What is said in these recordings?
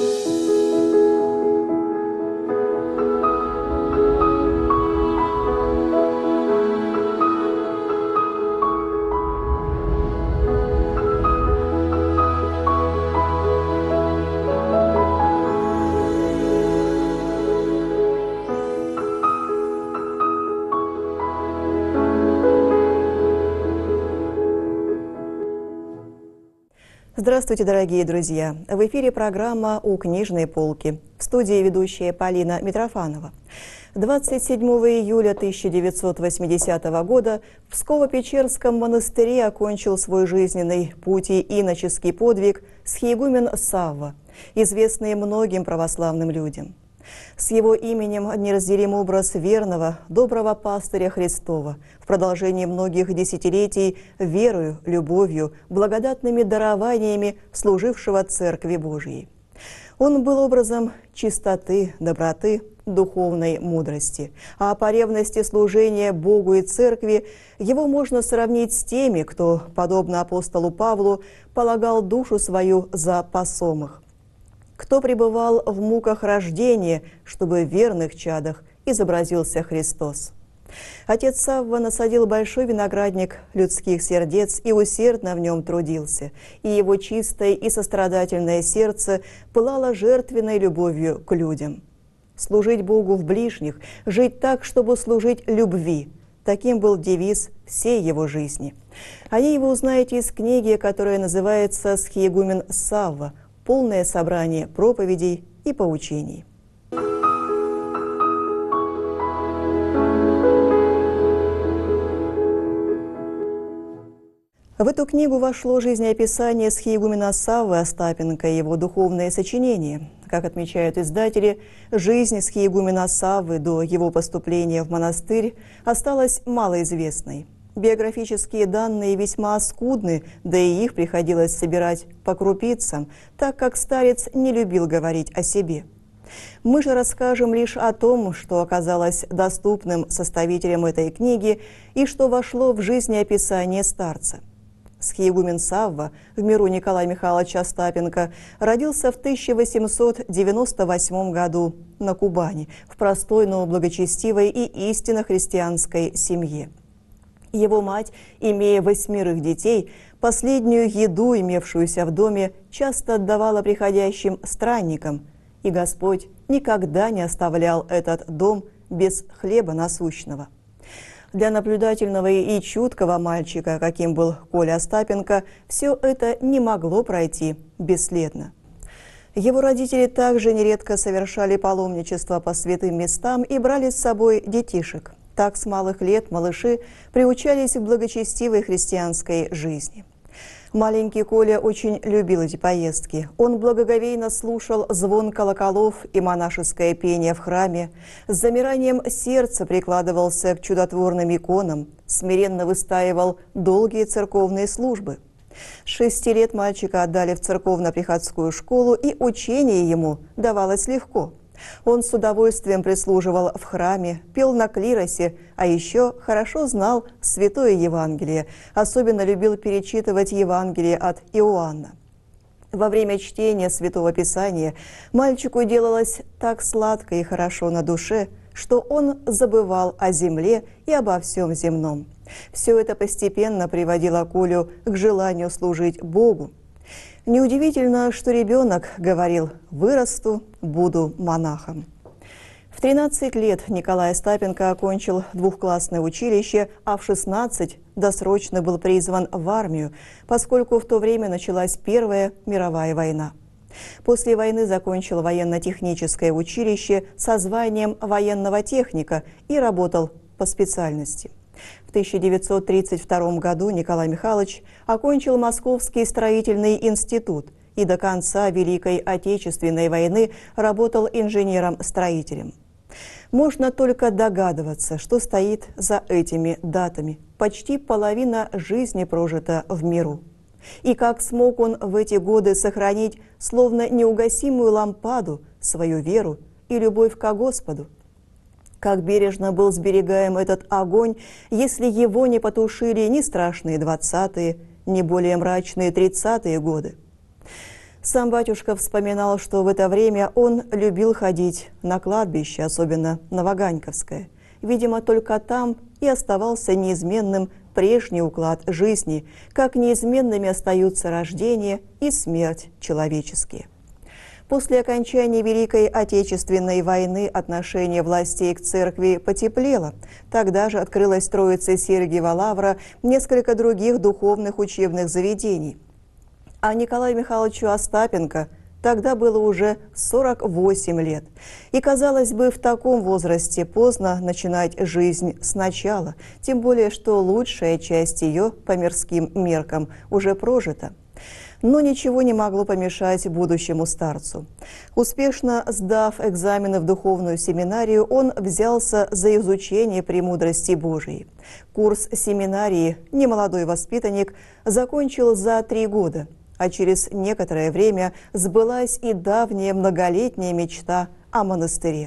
Здравствуйте, дорогие друзья! В эфире программа «У книжной полки». В студии ведущая Полина Митрофанова. 27 июля 1980 года в Псково-Печерском монастыре окончил свой жизненный путь и иноческий подвиг схиегумен Савва, известный многим православным людям. С его именем неразделим образ верного, доброго пастыря Христова, в продолжении многих десятилетий верою, любовью, благодатными дарованиями служившего Церкви Божьей. Он был образом чистоты, доброты, духовной мудрости, а по ревности служения Богу и Церкви его можно сравнить с теми, кто, подобно апостолу Павлу, полагал душу свою за посомых, кто пребывал в муках рождения, чтобы в верных чадах изобразился Христос. Отец Савва насадил большой виноградник людских сердец и усердно в нем трудился, и его чистое и сострадательное сердце пылало жертвенной любовью к людям. Служить Богу в ближних, жить так, чтобы служить любви – таким был девиз всей его жизни. О ней вы узнаете из книги, которая называется «Схиегумен Савва», полное собрание проповедей и поучений. В эту книгу вошло жизнеописание схиегумена Саввы Остапенко и его духовные сочинения. Как отмечают издатели, жизнь схиегумена Саввы до его поступления в монастырь осталась малоизвестной. Биографические данные весьма скудны, да и их приходилось собирать по крупицам, так как старец не любил говорить о себе. Мы же расскажем лишь о том, что оказалось доступным составителям этой книги и что вошло в жизнеописание старца. Схиегумен Савва, в миру Николай Михайлович Остапенко, родился в 1898 году на Кубани, в простой, но благочестивой и истинно христианской семье. Его мать, имея 8 детей, последнюю еду, имевшуюся в доме, часто отдавала приходящим странникам, и Господь никогда не оставлял этот дом без хлеба насущного. Для наблюдательного и чуткого мальчика, каким был Коля Остапенко, все это не могло пройти бесследно. Его родители также нередко совершали паломничество по святым местам и брали с собой детишек. Так с малых лет малыши приучались к благочестивой христианской жизни. Маленький Коля очень любил эти поездки. Он благоговейно слушал звон колоколов и монашеское пение в храме, с замиранием сердца прикладывался к чудотворным иконам, смиренно выстаивал долгие церковные службы. С 6 лет мальчика отдали в церковно-приходскую школу, и учение ему давалось легко. Он с удовольствием прислуживал в храме, пел на клиросе, а еще хорошо знал Святое Евангелие, особенно любил перечитывать Евангелие от Иоанна. Во время чтения Святого Писания мальчику делалось так сладко и хорошо на душе, что он забывал о земле и обо всем земном. Все это постепенно приводило Колю к желанию служить Богу. Неудивительно, что ребенок говорил: «Вырасту, буду монахом». В 13 лет Николай Остапенко окончил двухклассное училище, а в 16 досрочно был призван в армию, поскольку в то время началась Первая мировая война. После войны закончил военно-техническое училище со званием военного техника и работал по специальности. В 1932 году Николай Михайлович окончил Московский строительный институт и до конца Великой Отечественной войны работал инженером-строителем. Можно только догадываться, что стоит за этими датами. Почти половина жизни прожита в миру. И как смог он в эти годы сохранить, словно неугасимую лампаду, свою веру и любовь ко Господу? Как бережно был сберегаем этот огонь, если его не потушили ни страшные 20-е, ни более мрачные 30-е годы. Сам батюшка вспоминал, что в это время он любил ходить на кладбище, особенно на Ваганьковское. Видимо, только там и оставался неизменным прежний уклад жизни, как неизменными остаются рождение и смерть человеческие. После окончания Великой Отечественной войны отношение властей к церкви потеплело. Тогда же открылась Троице Сергиева Лавра, несколько других духовных учебных заведений. А Николаю Михайловичу Остапенко тогда было уже 48 лет. И, казалось бы, в таком возрасте поздно начинать жизнь сначала, тем более, что лучшая часть ее по мирским меркам уже прожита. Но ничего не могло помешать будущему старцу. Успешно сдав экзамены в духовную семинарию, он взялся за изучение премудрости Божией. Курс семинарии немолодой воспитанник закончил за 3 года, а через некоторое время сбылась и давняя многолетняя мечта о монастыре.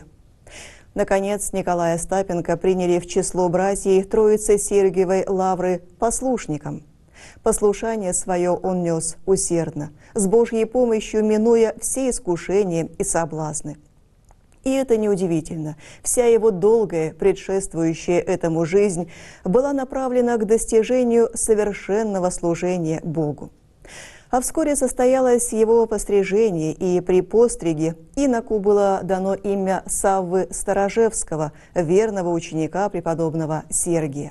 Наконец, Николая Остапенко приняли в число братьев Троицы Сергиевой Лавры послушником. Послушание свое он нес усердно, с Божьей помощью минуя все искушения и соблазны. И это неудивительно. Вся его долгая, предшествующая этому жизнь была направлена к достижению совершенного служения Богу. А вскоре состоялось его пострижение, и при постриге иноку было дано имя Саввы Старожевского, верного ученика преподобного Сергия.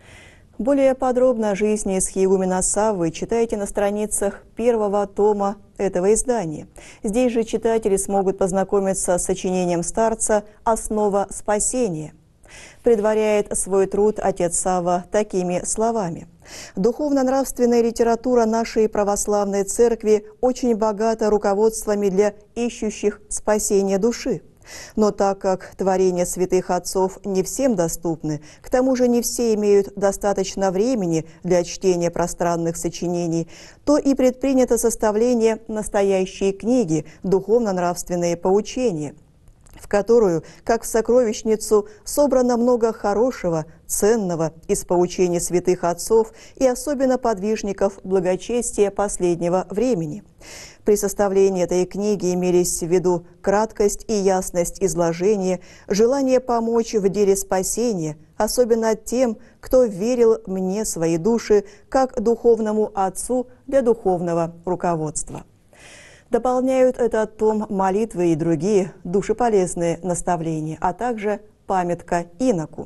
Более подробно о жизни схиегумена Саввы читайте на страницах 1-го тома этого издания. Здесь же читатели смогут познакомиться с сочинением старца «Основа спасения». Предваряет свой труд отец Савва такими словами. «Духовно-нравственная литература нашей православной церкви очень богата руководствами для ищущих спасения души. Но так как творения святых отцов не всем доступны, к тому же не все имеют достаточно времени для чтения пространных сочинений, то и предпринято составление настоящей книги «Духовно-нравственные поучения», в которую, как в сокровищницу, собрано много хорошего, ценного из поучений святых отцов и особенно подвижников благочестия последнего времени. При составлении этой книги имелись в виду краткость и ясность изложения, желание помочь в деле спасения, особенно тем, кто верил мне свои души, как духовному отцу для духовного руководства». Дополняют этот том молитвы и другие душеполезные наставления, а также памятка иноку.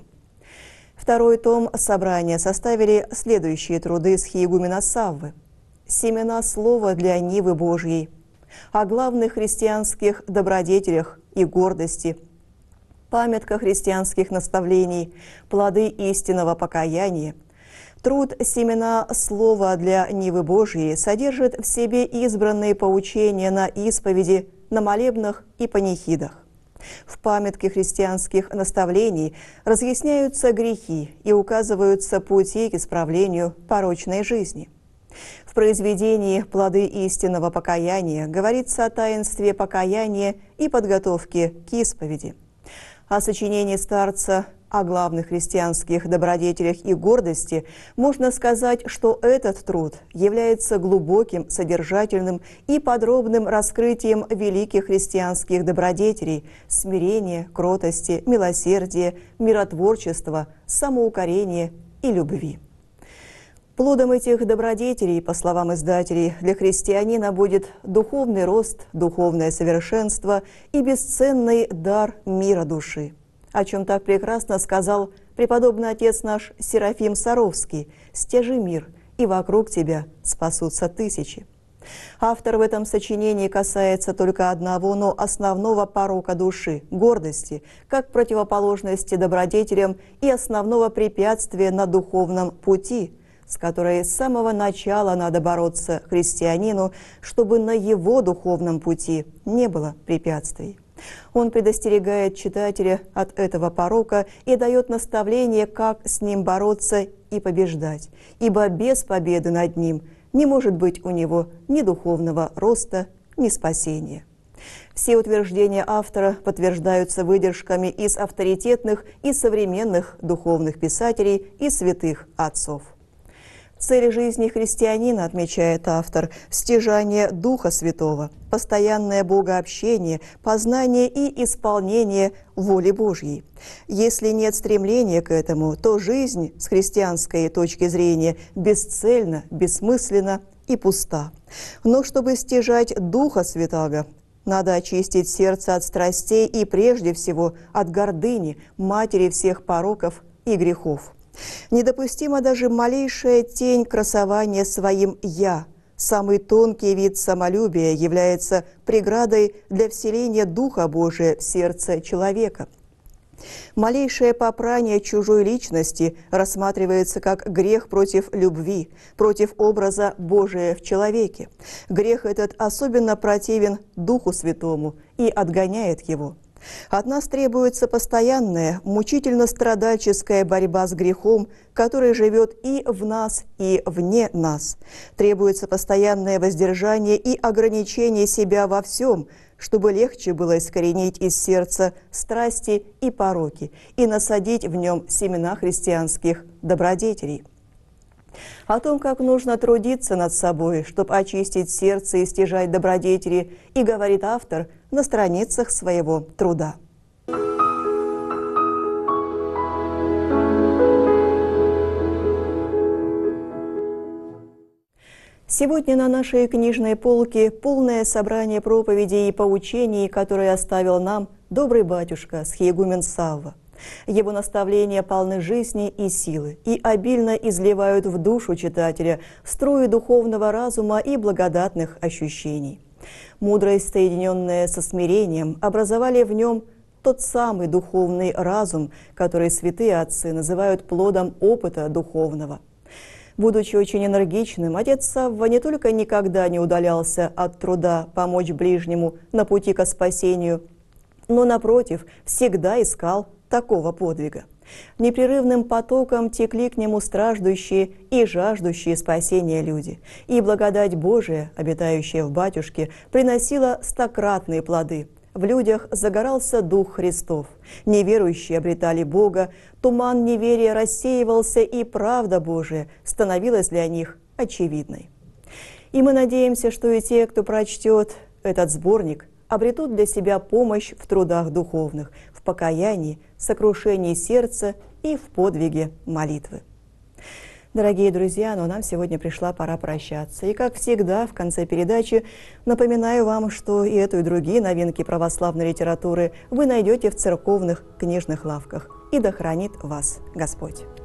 2-й том собрания составили следующие труды схиегумена Саввы: «Семена слова для Нивы Божьей», о главных христианских добродетелях и гордости, памятка христианских наставлений, плоды истинного покаяния. Труд «Семена слова для Нивы Божьей» содержит в себе избранные поучения на исповеди, на молебнах и панихидах. В памятке христианских наставлений разъясняются грехи и указываются пути к исправлению порочной жизни. В произведении «Плоды истинного покаяния» говорится о таинстве покаяния и подготовке к исповеди. О сочинении старца о главных христианских добродетелях и гордости можно сказать, что этот труд является глубоким, содержательным и подробным раскрытием великих христианских добродетелей – смирения, кротости, милосердия, миротворчества, самоукорения и любви. Плодом этих добродетелей, по словам издателей, для христианина будет духовный рост, духовное совершенство и бесценный дар мира души, о чем так прекрасно сказал преподобный отец наш Серафим Саровский: «Стяжи мир, и вокруг тебя спасутся тысячи». Автор в этом сочинении касается только одного, но основного порока души – гордости, как противоположности добродетелям и основного препятствия на духовном пути, с которой с самого начала надо бороться христианину, чтобы на его духовном пути не было препятствий. Он предостерегает читателя от этого порока и дает наставление, как с ним бороться и побеждать, ибо без победы над ним не может быть у него ни духовного роста, ни спасения. Все утверждения автора подтверждаются выдержками из авторитетных и современных духовных писателей и святых отцов. Цель жизни христианина, отмечает автор, стяжание Духа Святого, постоянное богообщение, познание и исполнение воли Божьей. Если нет стремления к этому, то жизнь с христианской точки зрения бесцельна, бессмысленна и пуста. Но чтобы стяжать Духа Святаго, надо очистить сердце от страстей и прежде всего от гордыни, матери всех пороков и грехов. Недопустима даже малейшая тень красования своим «я». Самый тонкий вид самолюбия является преградой для вселения Духа Божия в сердце человека. Малейшее попрание чужой личности рассматривается как грех против любви, против образа Божия в человеке. Грех этот особенно противен Духу Святому и отгоняет его. От нас требуется постоянная, мучительно-страдальческая борьба с грехом, который живет и в нас, и вне нас. Требуется постоянное воздержание и ограничение себя во всем, чтобы легче было искоренить из сердца страсти и пороки и насадить в нем семена христианских добродетелей. О том, как нужно трудиться над собой, чтобы очистить сердце и стяжать добродетели, и говорит автор на страницах своего труда. Сегодня на нашей книжной полке полное собрание проповедей и поучений, которые оставил нам добрый батюшка схиегумен Савва. Его наставления полны жизни и силы и обильно изливают в душу читателя струи духовного разума и благодатных ощущений. Мудрость, соединенная со смирением, образовали в нем тот самый духовный разум, который святые отцы называют плодом опыта духовного. Будучи очень энергичным, отец Савва не только никогда не удалялся от труда помочь ближнему на пути ко спасению, но, напротив, всегда искал такого подвига. Непрерывным потоком текли к нему страждущие и жаждущие спасения люди, и благодать Божия, обитающая в батюшке, приносила стократные плоды. В людях загорался Дух Христов, неверующие обретали Бога, туман неверия рассеивался, и правда Божия становилась для них очевидной. И мы надеемся, что и те, кто прочтет этот сборник, обретут для себя помощь в трудах духовных, в покаянии, сокрушении сердца и в подвиге молитвы. Дорогие друзья, но нам сегодня пришла пора прощаться. И, как всегда, в конце передачи напоминаю вам, что и эту, и другие новинки православной литературы вы найдете в церковных книжных лавках. И да хранит вас Господь!